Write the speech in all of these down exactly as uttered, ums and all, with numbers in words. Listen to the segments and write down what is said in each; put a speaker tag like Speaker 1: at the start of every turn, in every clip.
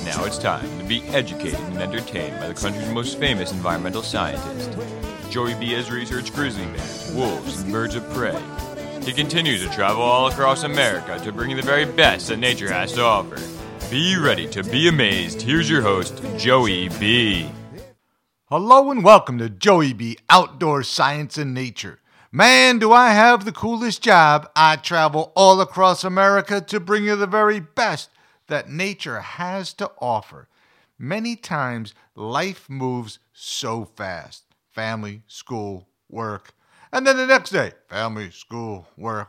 Speaker 1: Now it's time to be educated and entertained by the country's most famous environmental scientist. Joey B has researched grizzly bears, wolves, and birds of prey. He continues to travel all across America to bring you the very best that nature has to offer. Be ready to be amazed. Here's your host, Joey B.
Speaker 2: Hello and welcome to Joey B. Outdoor Science and Nature. Man, do I have the coolest job. I travel all across America to bring you the very best that nature has to offer. Many times, life moves so fast. Family, school, work, and then the next day, family, school, work.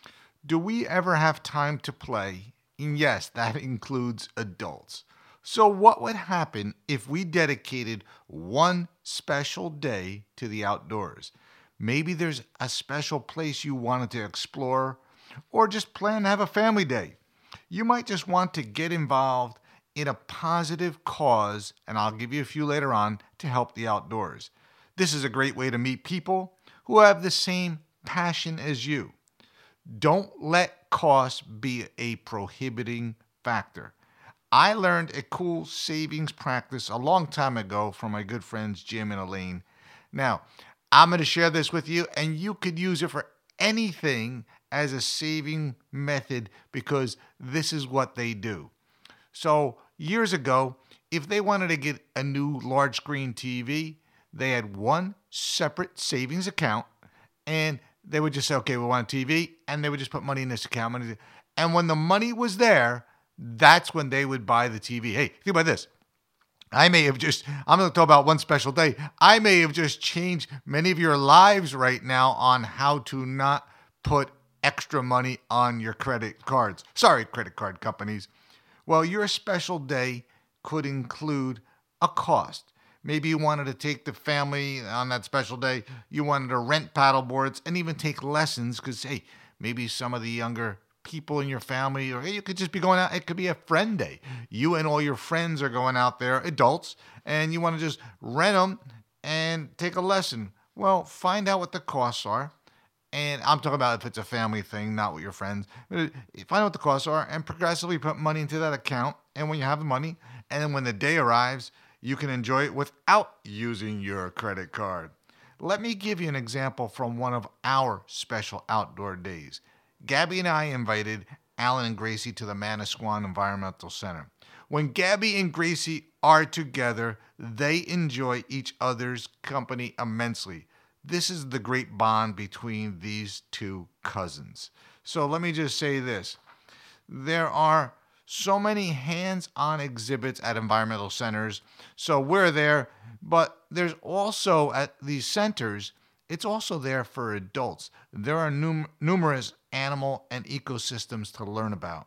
Speaker 2: Do we ever have time to play? And yes, that includes adults. So what would happen if we dedicated one special day to the outdoors? Maybe there's a special place you wanted to explore, or just plan to have a family day. You might just want to get involved in a positive cause, and I'll give you a few later on, to help the outdoors. This is a great way to meet people who have the same passion as you. Don't let cost be a prohibiting factor. I learned a cool savings practice a long time ago from my good friends Jim and Elaine. Now, I'm going to share this with you, and you could use it for anything as a saving method because this is what they do. So years ago, if they wanted to get a new large screen T V, they had one separate savings account, and they would just say, okay, we want a T V, and they would just put money in this account. Money, and when the money was there, that's when they would buy the T V. Hey, think about this. I may have just, I'm going to talk about one special day. I may have just changed many of your lives right now on how to not put extra money on your credit cards. Sorry, credit card companies. Well, your special day could include a cost. Maybe you wanted to take the family on that special day. You wanted to rent paddle boards and even take lessons because, hey, maybe some of the younger people in your family, or hey, you could just be going out. It could be a friend day. You and all your friends are going out there, adults, and you want to just rent them and take a lesson. Well, find out what the costs are. And I'm talking about if it's a family thing, not with your friends. Find out what the costs are and progressively put money into that account. And when you have the money, and then when the day arrives, you can enjoy it without using your credit card. Let me give you an example from one of our special outdoor days. Gabby and I invited Alan and Gracie to the Manasquan Environmental Center. When Gabby and Gracie are together, they enjoy each other's company immensely. This is the great bond between these two cousins. So let me just say this. There are so many hands-on exhibits at environmental centers. So we're there, but there's also at these centers, it's also there for adults. There are num- numerous animal and ecosystems to learn about.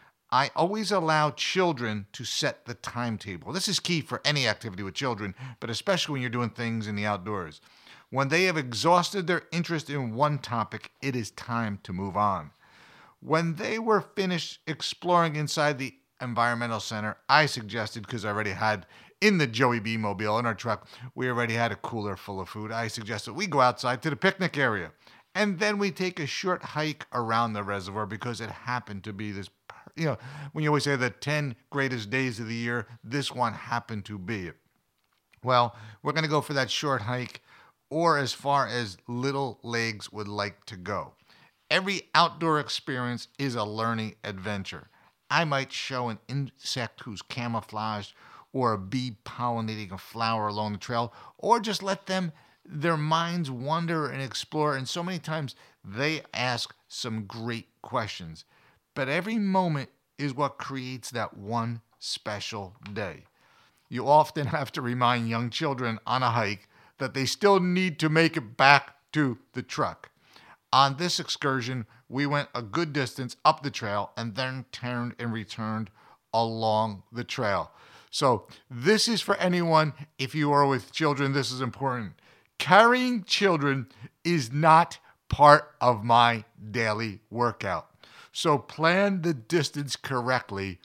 Speaker 2: I always allow children to set the timetable. This is key for any activity with children, but especially when you're doing things in the outdoors. When they have exhausted their interest in one topic, it is time to move on. When they were finished exploring inside the environmental center, I suggested, because I already had in the Joey B mobile in our truck, we already had a cooler full of food. I suggested we go outside to the picnic area. And then we take a short hike around the reservoir because it happened to be this, you know, when you always say the ten greatest days of the year, this one happened to be it. Well, we're going to go for that short hike, or as far as little legs would like to go. Every outdoor experience is a learning adventure. I might show an insect who's camouflaged, or a bee pollinating a flower along the trail, or just let them, their minds wander and explore. And so many times they ask some great questions. But every moment is what creates that one special day. You often have to remind young children on a hike that they still need to make it back to the truck. On this excursion, we went a good distance up the trail and then turned and returned along the trail. So this is for anyone, if you are with children, this is important. Carrying children is not part of my daily workout. So plan the distance correctly,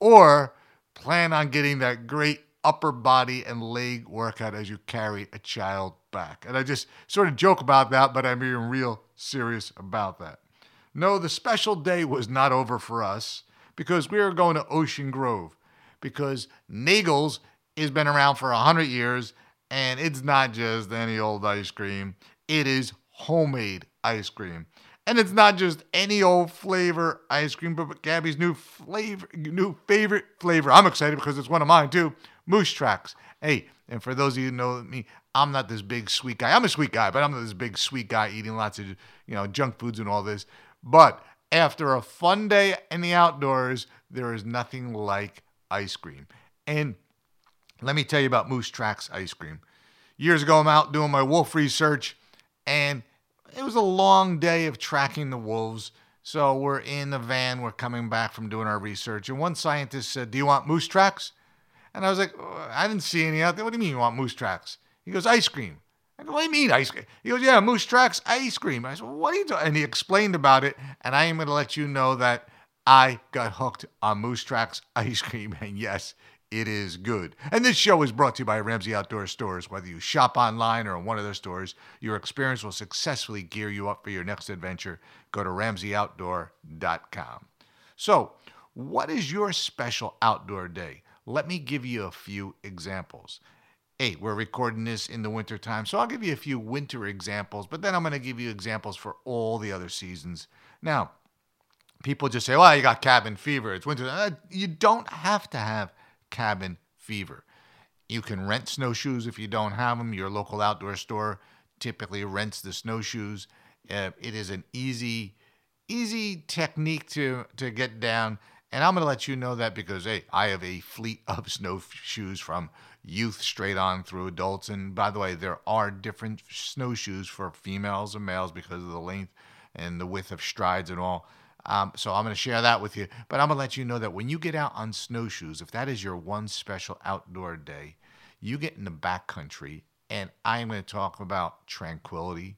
Speaker 2: or plan on getting that great upper body and leg workout as you carry a child back. And I just sort of joke about that, but I'm being real serious about that. No, the special day was not over for us because we were going to Ocean Grove. because Nagel's has been around for one hundred years, and it's not just any old ice cream. It is homemade ice cream. And it's not just any old flavor ice cream, but Gabby's new flavor, new favorite flavor. I'm excited because it's one of mine too. Moose Tracks. Hey, and for those of you who know me, I'm not this big sweet guy. I'm a sweet guy, but I'm not this big sweet guy eating lots of, you know, junk foods and all this. But after a fun day in the outdoors, there is nothing like ice cream. And let me tell you about Moose Tracks ice cream. Years ago, I'm out doing my wolf research, and it was a long day of tracking the wolves. So we're in the van, we're coming back from doing our research, and one scientist said, "Do you want moose tracks?" And I was like, oh, I didn't see any out there. "What do you mean you want moose tracks?" He goes, "Ice cream." I go, "What do you mean ice cream?" He goes, "Yeah, Moose Tracks ice cream." I said, "Well, what are you doing?" And he explained about it, and I am going to let you know that I got hooked on Moose Tracks ice cream, and yes, it is good. And this show is brought to you by Ramsey Outdoor Stores. Whether you shop online or in one of their stores, your experience will successfully gear you up for your next adventure. Go to ramsey outdoor dot com. So, what is your special outdoor day? Let me give you a few examples. Hey, we're recording this in the wintertime, so I'll give you a few winter examples, but then I'm going to give you examples for all the other seasons. Now, people just say, "Well, you got cabin fever. It's winter." Uh, you don't have to have cabin fever. You can rent snowshoes if you don't have them. Your local outdoor store typically rents the snowshoes. Uh, it is an easy, easy technique to, to get down. And I'm going to let you know that because, hey, I have a fleet of snowshoes from youth straight on through adults. And by the way, there are different snowshoes for females and males because of the length and the width of strides and all. Um, so I'm going to share that with you. But I'm going to let you know that when you get out on snowshoes, if that is your one special outdoor day, you get in the backcountry, and I'm going to talk about tranquility,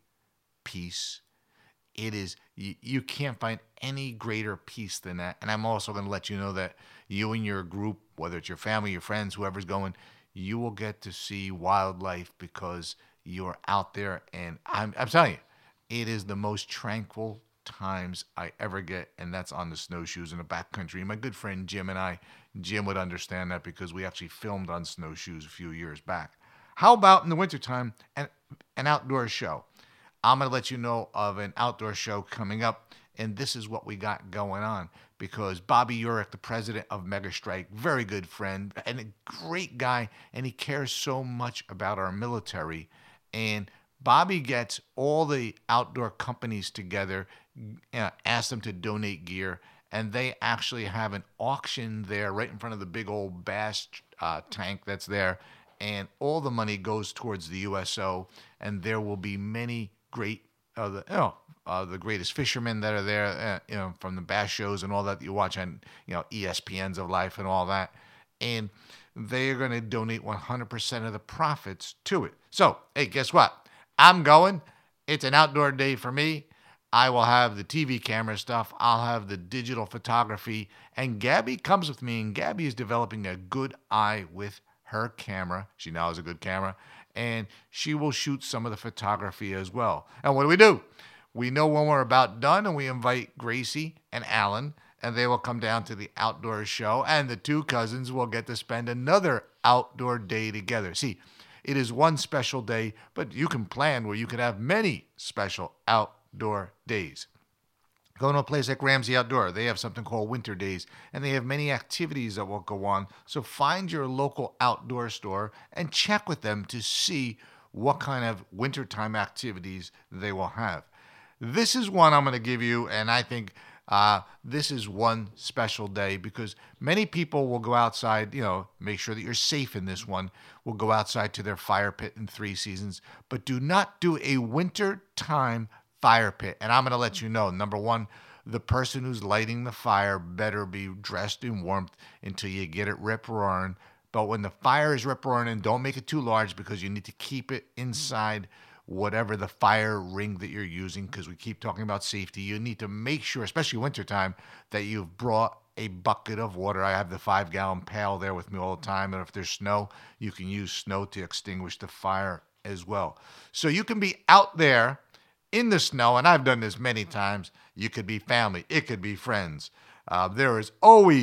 Speaker 2: peace. It is, you, you can't find any greater peace than that. And I'm also going to let you know that you and your group, whether it's your family, your friends, whoever's going, you will get to see wildlife because you're out there. And I'm, I'm telling you, it is the most tranquil times I ever get, and that's on the snowshoes in the backcountry. My good friend Jim and I, Jim would understand that because we actually filmed on snowshoes a few years back. How about in the wintertime, an, an outdoor show? I'm going to let you know of an outdoor show coming up, and this is what we got going on because Bobby Urich, the president of Mega Strike, very good friend and a great guy, and he cares so much about our military. And Bobby gets all the outdoor companies together, uh, asks them to donate gear, and they actually have an auction there right in front of the big old Bass uh, tank that's there, and all the money goes towards the U S O, and there will be many great, uh, the, you know, uh, the greatest fishermen that are there, uh, you know, from the bass shows and all that, that you watch on, you know, E S P N's of life and all that, and they are going to donate one hundred percent of the profits to it. So, hey, guess what? I'm going. It's an outdoor day for me. I will have the T V camera stuff. I'll have the digital photography. And Gabby comes with me, and Gabby is developing a good eye with her camera. She now has a good camera. And she will shoot some of the photography as well. And what do we do? We know when we're about done, and we invite Gracie and Alan, and they will come down to the outdoor show. And the two cousins will get to spend another outdoor day together. See, it is one special day, but you can plan where you can have many special outdoor days. Go to a place like Ramsey Outdoor. They have something called Winter Days, and they have many activities that will go on. So find your local outdoor store and check with them to see what kind of wintertime activities they will have. This is one I'm going to give you, and I think Uh, this is one special day because many people will go outside, you know, make sure that you're safe in this one, will go outside to their fire pit in three seasons, but do not do a winter time fire pit. And I'm going to let you know, number one, the person who's lighting the fire better be dressed in warmth until you get it rip-roaring. But when the fire is rip-roaring, and don't make it too large because you need to keep it inside whatever the fire ring that you're using, because we keep talking about safety. You need to make sure, especially wintertime, that you've brought a bucket of water. I have the five-gallon pail there with me all the time, and if there's snow, you can use snow to extinguish the fire as well. So you can be out there in the snow, and I've done this many times. You could be family. It could be friends. Uh, there is always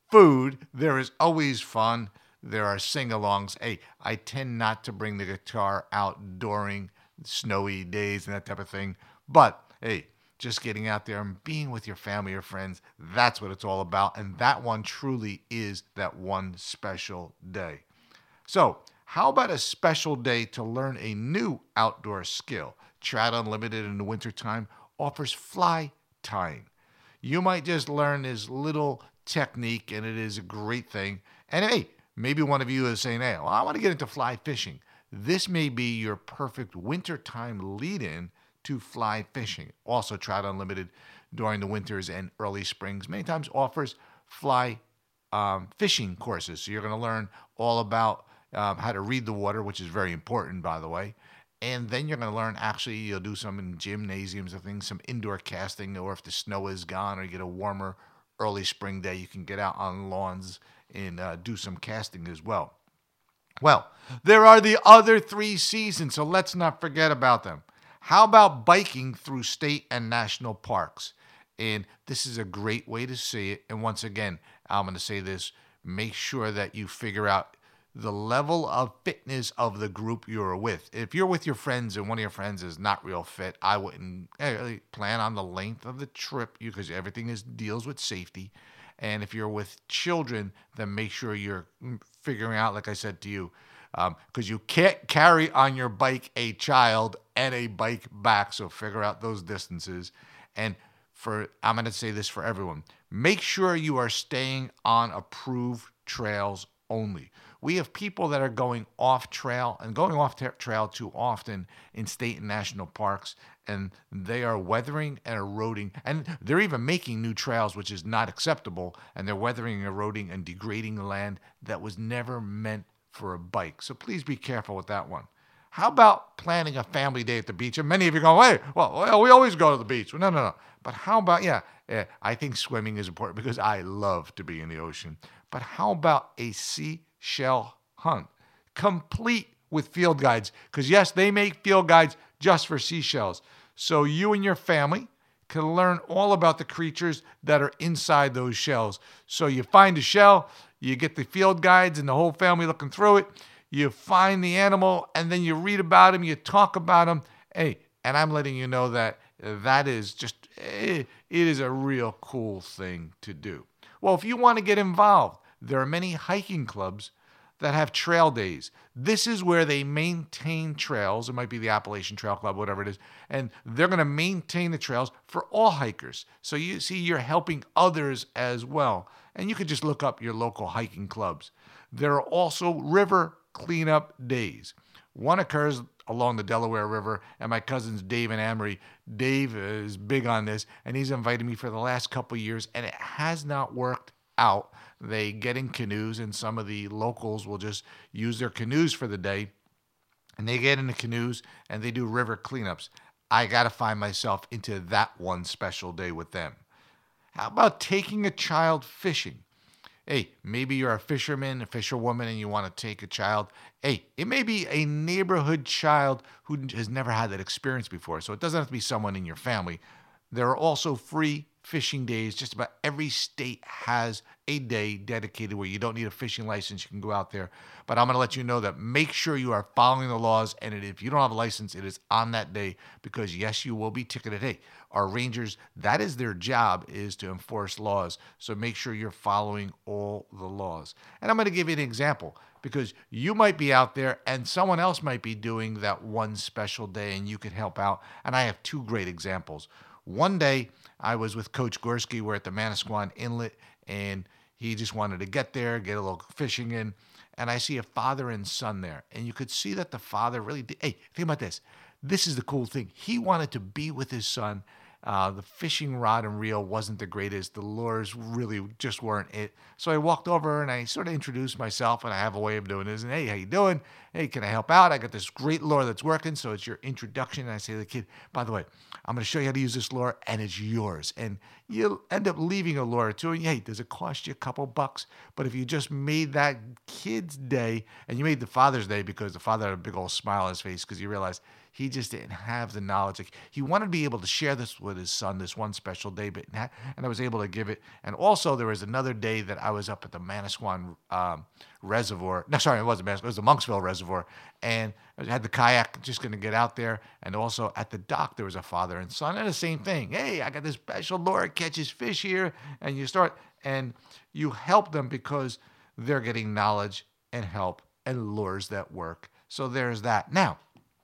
Speaker 2: food. There is always fun. There are sing-alongs. Hey, I tend not to bring the guitar out during snowy days and that type of thing. But, hey, just getting out there and being with your family or friends, that's what it's all about. And that one truly is that one special day. So, how about a special day to learn a new outdoor skill? Trout Unlimited in the wintertime offers fly tying. You might just learn this little technique, and it is a great thing. And hey, maybe one of you is saying, hey, well, I want to get into fly fishing. This may be your perfect wintertime lead-in to fly fishing. Also, Trout Unlimited during the winters and early springs many times offers fly um, fishing courses. So you're going to learn all about um, how to read the water, which is very important, by the way. And then you're going to learn, actually, you'll do some in gymnasiums and things, some indoor casting, or if the snow is gone or you get a warmer early spring day, you can get out on lawns and uh, do some casting as well. Well, there are the other three seasons, so let's not forget about them. How about biking through state and national parks? And this is a great way to see it. And once again, I'm going to say this, make sure that you figure out the level of fitness of the group you're with. If you're with your friends and one of your friends is not real fit, I wouldn't eh, plan on the length of the trip because everything is deals with safety. And if you're with children, then make sure you're figuring out, like I said to you, because um, you can't carry on your bike a child and a bike back. So figure out those distances. And for I'm going to say this for everyone, make sure you are staying on approved trails only. We have people that are going off trail and going off tra- trail too often in state and national parks, and they are weathering and eroding, and they're even making new trails, which is not acceptable, and they're weathering, eroding, and degrading land that was never meant for a bike. So please be careful with that one. How about planning a family day at the beach? And many of you go, hey, well, well we always go to the beach. Well, no, no, no. But how about, yeah, yeah, I think swimming is important because I love to be in the ocean. But how about a seashell hunt, complete with field guides? Because, yes, they make field guides just for seashells. So you and your family can learn all about the creatures that are inside those shells. So you find a shell, you get the field guides and the whole family looking through it. You find the animal, and then you read about him, you talk about him. Hey, and I'm letting you know that that is just, it is a real cool thing to do. Well, if you want to get involved, there are many hiking clubs that have trail days. This is where they maintain trails. It might be the Appalachian Trail Club, whatever it is. And they're going to maintain the trails for all hikers. So you see, you're helping others as well. And you could just look up your local hiking clubs. There are also river cleanup days. One occurs along the Delaware River, and my cousins Dave and Amory. Dave is big on this, and he's invited me for the last couple of years, and it has not worked out. They get in canoes, and some of the locals will just use their canoes for the day, and they get in the canoes, and they do river cleanups. I got to find myself into that one special day with them. How about taking a child fishing? Hey, maybe you're a fisherman, a fisherwoman, and you want to take a child. Hey, it may be a neighborhood child who has never had that experience before, so it doesn't have to be someone in your family. There are also free fishing days. Just about every state has a day dedicated where you don't need a fishing license. You can go out there. But I'm going to let you know that make sure you are following the laws, and if you don't have a license, it is on that day because, yes, you will be ticketed. Hey, our rangers, that is their job, is to enforce laws. So make sure you're following all the laws. And I'm going to give you an example because you might be out there and someone else might be doing that one special day and you could help out. And I have two great examples. One day, I was with Coach Gorski. We're at the Manasquan Inlet, and he just wanted to get there, get a little fishing in. And I see a father and son there. And you could see that the father really did. Hey, think about this. This is the cool thing. He wanted to be with his son. Uh, the fishing rod and reel wasn't the greatest. The lures really just weren't it. So I walked over and I sort of introduced myself, and I have a way of doing this. And hey, how you doing? Hey, can I help out? I got this great lure that's working. So it's your introduction. And I say to the kid, by the way, I'm going to show you how to use this lure, and it's yours. And you'll end up leaving a lure too. And hey, does it cost you a couple bucks? But if you just made that kid's day, and you made the father's day because the father had a big old smile on his face because you realized he just didn't have the knowledge. Like, he wanted to be able to share this with his son, this one special day, but and I was able to give it. And also, there was another day that I was up at the Manasquan um, Reservoir. No, sorry, it wasn't Manasquan. It was the Monksville Reservoir. And I had the kayak, just going to get out there. And also at the dock, there was a father and son. And the same thing. Hey, I got this special lure, catches fish here. And you start, and you help them because they're getting knowledge and help and lures that work. So there's that. Now,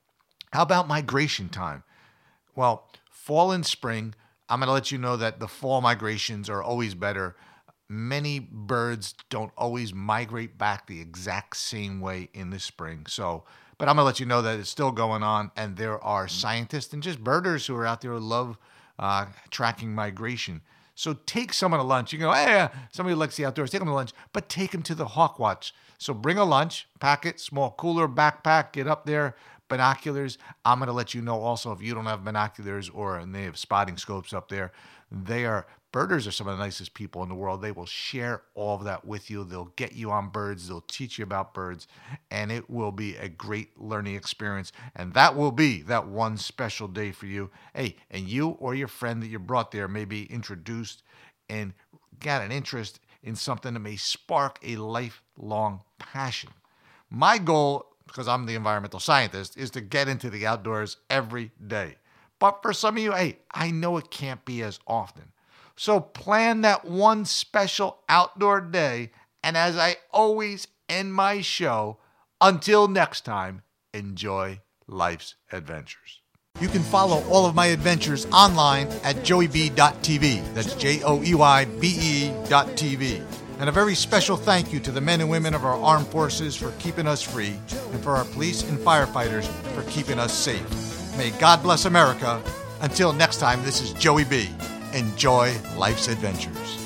Speaker 2: how about migration time? Well, fall and spring, I'm going to let you know that the fall migrations are always better. Many birds don't always migrate back the exact same way in the spring. So, but I'm going to let you know that it's still going on, and there are scientists and just birders who are out there who love uh, tracking migration. So take someone to lunch. You go, hey, somebody likes the outdoors, take them to lunch, but take them to the Hawk Watch. So bring a lunch, pack it, small cooler, backpack, get up there, binoculars. I'm going to let you know also, if you don't have binoculars or and they have spotting scopes up there, they are, birders are some of the nicest people in the world. They will share all of that with you. They'll get you on birds. They'll teach you about birds, and it will be a great learning experience. And that will be that one special day for you. Hey, and you or your friend that you brought there may be introduced and got an interest in something that may spark a lifelong passion. My goal, because I'm the environmental scientist, is to get into the outdoors every day. But for some of you, hey, I know it can't be as often. So plan that one special outdoor day. And as I always end my show, until next time, enjoy life's adventures. You can follow all of my adventures online at joey b dot t v. That's J O E Y B E dot T V. And a very special thank you to the men and women of our armed forces for keeping us free, and for our police and firefighters for keeping us safe. May God bless America. Until next time, this is Joey B. Enjoy life's adventures.